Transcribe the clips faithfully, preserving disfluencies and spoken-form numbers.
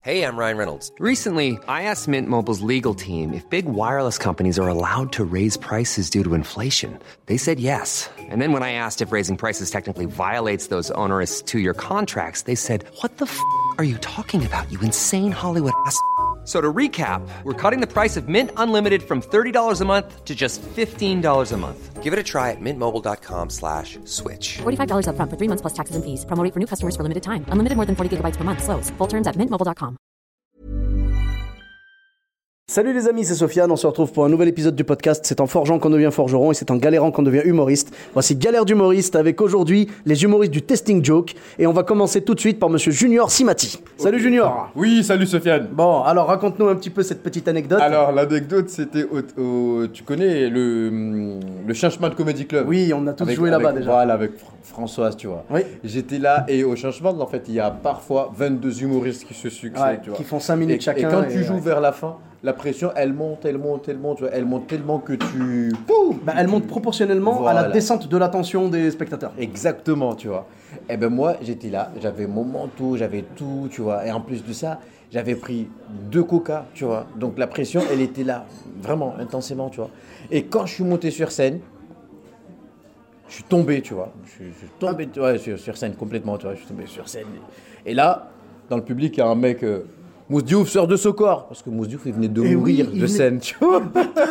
Hey, I'm Ryan Reynolds. Recently, I asked Mint Mobile's legal team if big wireless companies are allowed to raise prices due to inflation. They said yes. And then when I asked if raising prices technically violates those onerous two-year contracts, they said, what the f*** are you talking about, you insane Hollywood ass f- So to recap, we're cutting the price of Mint Unlimited from thirty dollars a month to just fifteen dollars a month. Give it a try at mintmobile.com slash switch. forty-five dollars up front for three months plus taxes and fees. Promo rate for new customers for limited time. Unlimited more than forty gigabytes per month. Slows full terms at mint mobile dot com. Salut les amis, c'est Sofiane, on se retrouve pour un nouvel épisode du podcast. C'est en forgeant qu'on devient forgeron et c'est en galérant qu'on devient humoriste. Voici Galère d'humoriste avec aujourd'hui les humoristes du Testing Joke. Et on va commencer tout de suite par monsieur Junior Simati. Salut okay. Junior. Oui, salut Sofiane. Bon, alors raconte-nous un petit peu cette petite anecdote. Alors l'anecdote c'était au, au, tu connais le, le Changement de Comedy Club. Oui, on a tous avec, joué là-bas avec, déjà. Voilà, avec Fr- Françoise, tu vois. Oui. J'étais là et au Changement, en fait, il y a parfois vingt-deux humoristes qui se succèdent, ouais, tu vois. Qui font cinq minutes et, chacun. Et quand et tu joues ouais. vers la fin, la pression, elle monte, elle monte, elle monte, tu vois, elle monte tellement que tu... Poum, bah, elle monte proportionnellement voilà. à la descente de l'attention des spectateurs. Exactement, tu vois. Et ben moi, j'étais là, j'avais mon manteau, j'avais tout, tu vois. Et en plus de ça, j'avais pris deux coca, tu vois. Donc la pression, elle était là, vraiment, intensément, tu vois. Et quand je suis monté sur scène, je suis tombé, tu vois. Je suis, je suis tombé tu vois, sur, sur scène complètement, tu vois. Je suis tombé sur scène. Et là, dans le public, il y a un mec... Euh, Mousse Diouf sort de ce corps parce que Mousse Diouf il venait de et mourir oui, de venait... scène, tu vois.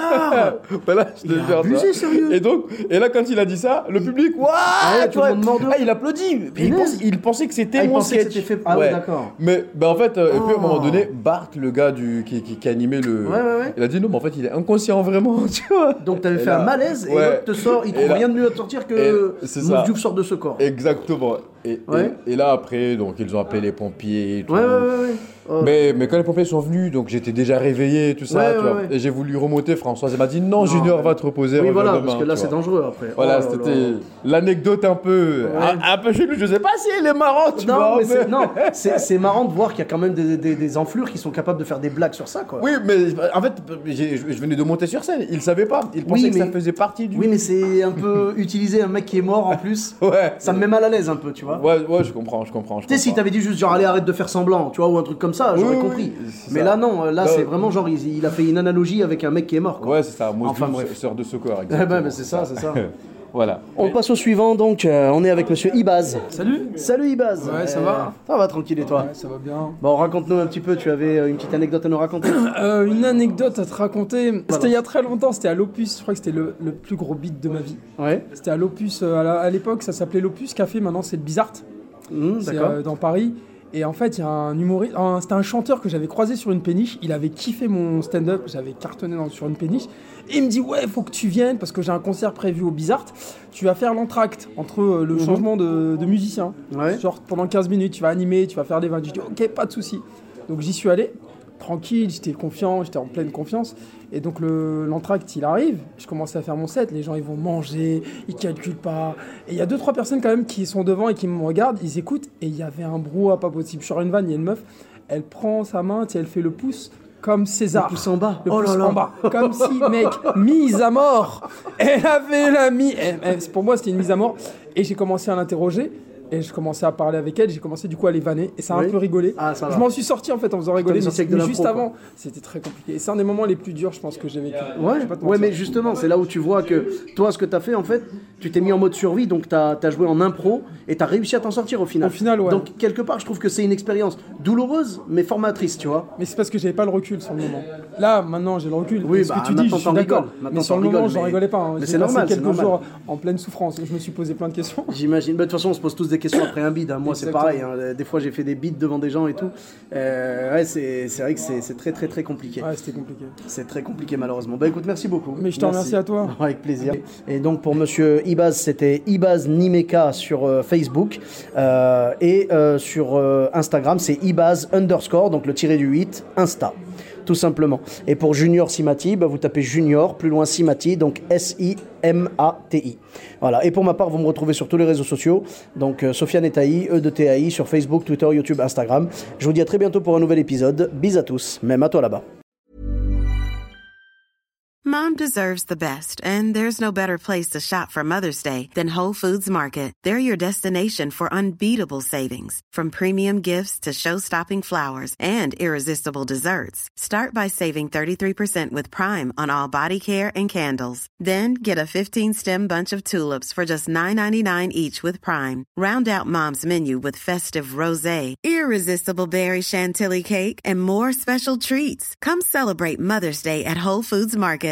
Voilà, je te jure abusé, sérieux. Et donc, et là quand il a dit ça, le public, waouh, ah, tu vois, ah, il applaudit. Il, pense, il pensait que c'était ah, mon pensait sketch. Que fait... Ah ouais, ouais d'accord. Mais ben en fait, euh, oh. et puis à un moment donné, Bart, le gars du qui, qui, qui animait le, ouais, ouais, ouais. il a dit non, mais en fait il est inconscient vraiment, tu vois. Donc t'avais et fait là, un malaise et ouais. l'autre te sort, il trouve là, rien de mieux à te sortir que Mousse Diouf sort de ce corps. Exactement. Et, ouais. et, et là après, donc ils ont appelé les pompiers et tout. Ouais, ouais, ouais. ouais. Oh. Mais, mais quand les pompiers sont venus, donc j'étais déjà réveillé, tout ça, ouais, tu ouais, vois, ouais. et j'ai voulu remonter. Françoise, elle m'a dit non, non Junior, ouais. va te reposer. Oui, voilà, demain, parce que là c'est vois. dangereux après. Voilà, oh, c'était là, là. l'anecdote un peu, ouais. un, un peu chelou. Je sais pas si elle est marrante, tu non, vois. Mais mais... c'est, non, c'est, c'est marrant de voir qu'il y a quand même des, des, des enflures qui sont capables de faire des blagues sur ça, quoi. Oui, mais en fait, j'ai, je venais de monter sur scène. Ils savaient pas. Ils pensaient oui, que mais... ça faisait partie du. Oui, mais c'est un peu utiliser un mec qui est mort en plus. Ouais. Ça me met mal à l'aise un peu, tu vois. Ouais, ouais, je comprends, je comprends. Tu sais, si t'avais dit juste genre allez arrête de faire semblant, tu vois, ou un truc comme ça, j'aurais oui, compris. Oui, mais ça. Là non, là bah, c'est vraiment genre il, il a fait une analogie avec un mec qui est mort, quoi. Ouais, c'est ça. Mousse enfin bref. Sort de ce corps. Eh ben, mais c'est ça, c'est ça. Voilà. On mais... passe au suivant donc, euh, on est avec monsieur Ibaz. Salut. Salut Ibaz. Ouais, ça euh, va. Ça va tranquille et toi? Ouais, ça va bien. Bon, raconte-nous un petit peu, tu avais une petite anecdote à nous raconter? euh, Une anecdote à te raconter. Voilà. C'était il y a très longtemps, c'était à l'Opus, je crois que c'était le, le plus gros beat de ma vie. Ouais. C'était à l'Opus, euh, à, la, à l'époque ça s'appelait l'Opus Café, maintenant c'est le Bizarre. Mmh, c'est d'accord. Euh, dans Paris. Et en fait, il y a un humoriste, un, c'était un chanteur que j'avais croisé sur une péniche. Il avait kiffé mon stand-up, j'avais cartonné dans, sur une péniche. Et il me dit ouais, faut que tu viennes parce que j'ai un concert prévu au Bizarre. Tu vas faire l'entracte entre euh, le mmh. changement de, de musicien. Ouais. Genre pendant quinze minutes, tu vas animer, tu vas faire des vannes. Je dis ok, pas de souci. Donc j'y suis allé, tranquille, j'étais confiant, j'étais en pleine confiance. Et donc le, l'entracte, il arrive, je commence à faire mon set, les gens ils vont manger, ils calculent pas. Et il y a deux trois personnes quand même qui sont devant et qui me regardent, ils écoutent, et il y avait un brouhaha pas possible. Je sors une vanne, il y a une meuf, elle prend sa main, elle fait le pouce comme César. Le pouce en bas. Le oh pouce là là. en bas. Comme si, mec, mise à mort. Elle avait la mise. Pour moi, c'était une mise à mort. Et j'ai commencé à l'interroger. Et je commençais à parler avec elle, j'ai commencé du coup à les vanner, et ça a oui. un peu rigolé. Ah, ça va. Je m'en suis sorti en fait en faisant rigoler, mais, mais juste pro, avant, quoi. C'était très compliqué. Et c'est un des moments les plus durs, je pense, que j'ai vécu. Ouais, ouais mais justement, c'est là où tu vois que toi, ce que tu as fait, en fait, tu t'es mis en mode survie, donc tu as joué en impro, et tu as réussi à t'en sortir au final. Au final, ouais. Donc, quelque part, je trouve que c'est une expérience douloureuse, mais formatrice, tu vois. Mais c'est parce que j'avais pas le recul sur le moment. Là, maintenant, j'ai le recul. Oui, ce bah, que tu dis, je suis d'accord. Mais sur le moment, je j'en rigolais pas. Hein. Mais j'ai c'est normal. quelques c'est jours en pleine souffrance. Je me suis posé plein de questions. J'imagine. De toute façon, on se pose tous des questions après un bide. Hein. Moi, Exactement. C'est pareil. Hein. Des fois, j'ai fait des beats devant des gens et tout. Euh, ouais, c'est, c'est vrai que c'est, c'est très, très, très compliqué. Ouais, c'était compliqué. C'est très compliqué, malheureusement. Bah écoute, merci beaucoup. Mais je te remercie à toi. Avec plaisir. Et donc, pour monsieur Ibaz, c'était Ibaz Nimeka sur euh, Facebook. Euh, et euh, sur euh, Instagram, c'est Ibaz underscore, donc le tiré du huit, Insta. Tout simplement. Et pour Junior Simati, bah vous tapez Junior, plus loin Simati, donc S I M A T I. Voilà. Et pour ma part, vous me retrouvez sur tous les réseaux sociaux, donc euh, Sofiane et Taï, E de T A I, sur Facebook, Twitter, YouTube, Instagram. Je vous dis à très bientôt pour un nouvel épisode. Bis à tous, même à toi là-bas. Mom deserves the best, and there's no better place to shop for Mother's Day than Whole Foods Market. They're your destination for unbeatable savings, from premium gifts to show-stopping flowers and irresistible desserts. Start by saving thirty-three percent with Prime on all body care and candles. Then get a fifteen-stem bunch of tulips for just nine ninety-nine each with Prime. Round out Mom's menu with festive rosé, irresistible berry chantilly cake, and more special treats. Come celebrate Mother's Day at Whole Foods Market.